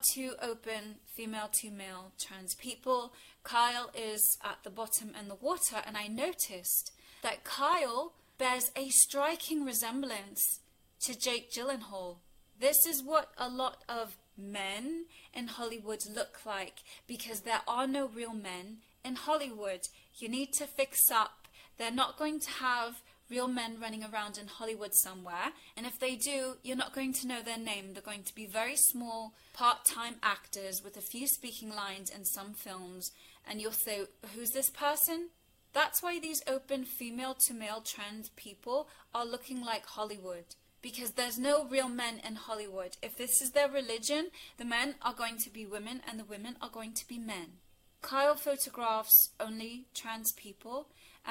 two open female to male trans people. Kyle is at the bottom in the water, and I noticed that Kyle bears a striking resemblance to Jake Gyllenhaal. This is what a lot of men in Hollywood look like, because there are no real men in Hollywood. You need to fix up. They're not going to have real men running around in Hollywood somewhere, and if they do, you're not going to know their name. They're going to be very small, part-time actors with a few speaking lines in some films, and you'll say, who's this person? That's why these open female-to-male trans people are looking like Hollywood, because there's no real men in Hollywood. If this is their religion, the men are going to be women, and the women are going to be men. Kyle photographs only trans people,